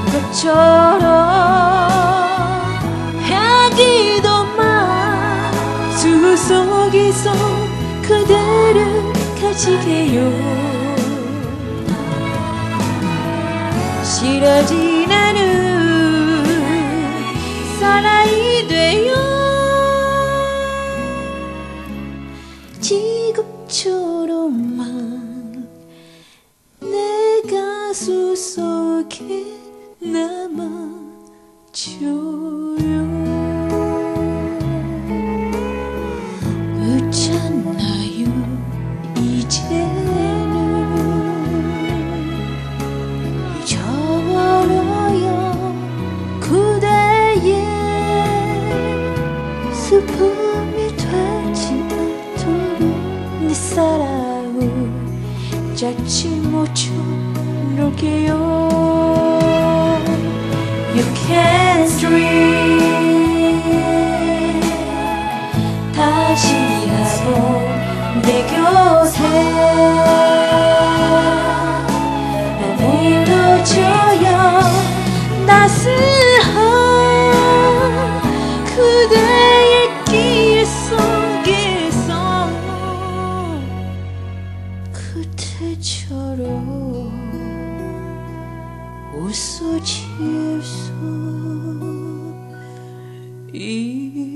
것처럼 향기도만 수 속에서 그대를 가지게요. 싫어진 않은 사나이 되어 지금처럼만 내 가슴 속에 남아줘요. 그렇잖아요 이제는 잊어버려요 그대의 슬픔이 되지 않도록 네 사랑을 잊지 못할게요. You can't dream 다시 하고 내 곁에 난 일러줘요. 따스한 그대의 길 속에서 그때처럼 웃어질 수 있